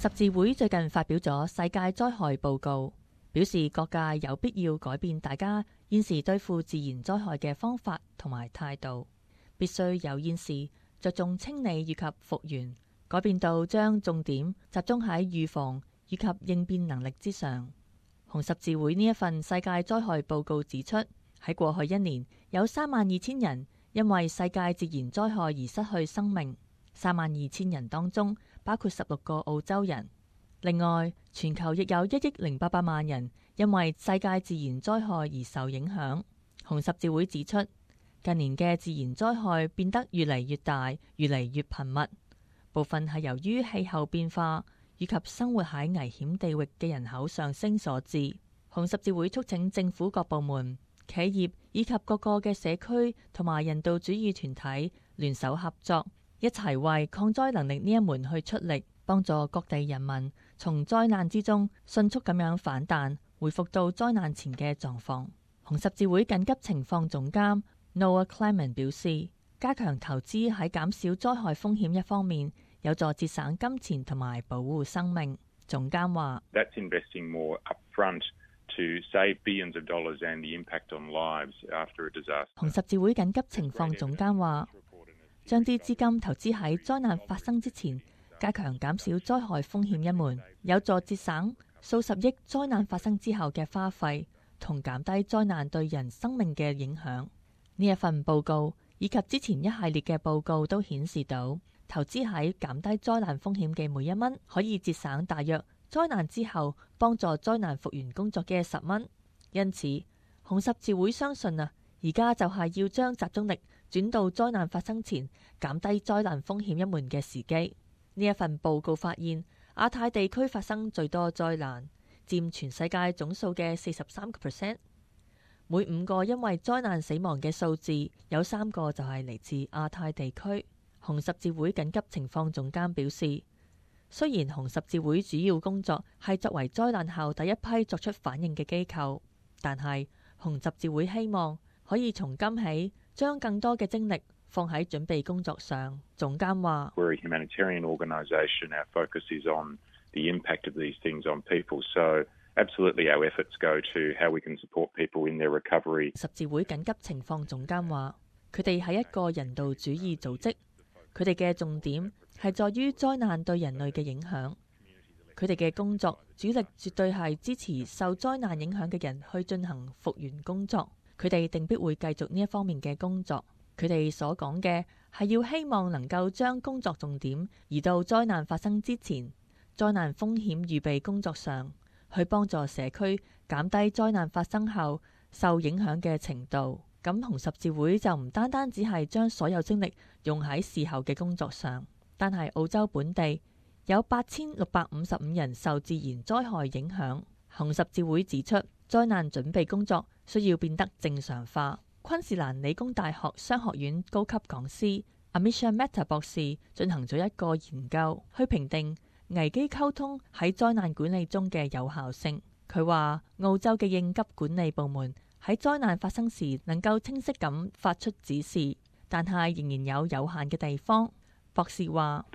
十字會最近發表咗世界災害報告，表示各界有必要改變大家現時對付自然災害嘅方法同埋態度，必須由現時着重清理以及復原，改變到將重點集中喺預防以及應變能力之上。紅十字會呢一份世界災害報告指出，喺過去一年有32000人因為世界自然災害而失去生命，32000人當中包括16個澳洲人。另外，全球亦有1億0800萬人因為世界自然災害而受影響。紅十字會指出，近年嘅自然災害變得越嚟越大，越嚟越頻密，部分係由於氣候變化以及生活喺危險地域嘅人口上升所致。紅十字會促請政府各部門、企業以及各個嘅社區同埋人道主義團體聯手合作，一齊為抗災能力呢一門去出力，幫助各地人民從災難之中迅速咁樣反彈，恢復到災難前嘅狀況。紅十字會緊急情況總監 Noah Clement 表示，加強投資喺減少災害風險一方面，有助節省金錢同埋保護生命。總監話 ：That's investing more upfront to save billions of dollars and the impact on lives after a disaster. 紅十字會緊急情況總監話，將啲資金投資喺災難發生之前，加強減少災害風險一門，有助節省數十億災難發生之後嘅花費，同減低災難對人生命嘅影響。呢一份報告以及之前一系列嘅報告都顯示到，投資喺減低災難風險嘅每一蚊，可以節省大約災難之後幫助災難復原工作嘅10蚊。因此，紅十字會相信而家就係要將集中力轉到災難發生前，減低災難風險一門嘅時機。呢一份報告發現，亞太地區發生最多災難，佔全世界總數嘅43%。每5個因為災難死亡嘅數字，有3個就係嚟自亞太地區。紅十字會緊急情況總監表示，雖然紅十字會主要工作係作為災難後第一批作出反應嘅機構，但係紅十字會希望可以從今起將更多嘅精力放喺準備工作上。總監話 ：We're a humanitarian organisation. Our focus is on the impact of these things on people. So absolutely, our efforts go to how we can support people in their recovery. 十字會緊急情況總監話：佢哋係一個人道主義組織，佢哋嘅重點係在於災難對人類嘅影響。佢哋嘅工作主力絕對係支持受災難影響嘅人去進行復原工作。佢哋定必會繼續呢一方面嘅工作。佢哋所講嘅係要希望能夠將工作重點移到災難發生之前，災難風險預備工作上，去幫助社區減低災難發生後受影響嘅程度。咁紅十字會就唔單單只係將所有精力用喺事後嘅工作上，但係澳洲本地有8655人受自然災害影響。紅十字會指出，災難準備工作需要變得正常化。昆士蘭理工大學商學院高級講師 Amisha Mehta 博士進行咗一個研究，去評定危機溝通喺災難管理中嘅有效性。佢話澳洲嘅應急管理部門喺災難發生時能夠清晰咁發出指示，但係仍然有限嘅地方。博士話：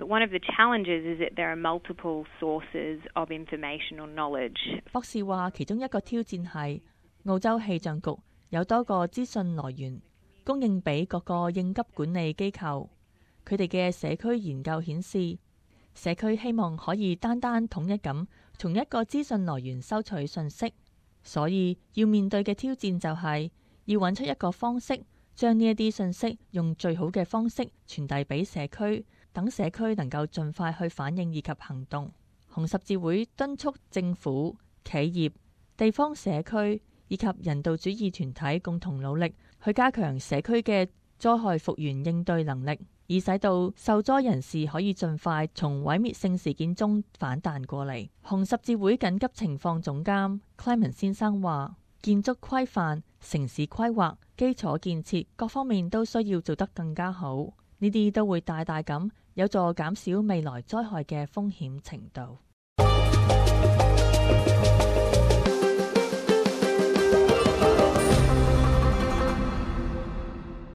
博士話其中一個挑戰係澳洲氣象局有多個資訊來源供應俾各個應急管理機構。佢哋嘅社區研究顯示，社區希望可以單單統一咁從一個資訊來源收取信息，所以要面對嘅挑戰就係要揾出一個方式，將呢一啲信息用最好嘅方式傳遞俾社區，等社區能夠盡快去反應以及行動。紅十字會敦促政府、企業、地方社區以及人道主義團體共同努力，去加強社區嘅災害復原應對能力，以使到受災人士可以盡快從毀滅性事件中反彈過嚟。紅十字會緊急情況總監 Clement 先生話：建築規範、城市規劃、基礎建設各方面都需要做得更加好，呢啲都會大大咁有助減少未來災害嘅風險程度。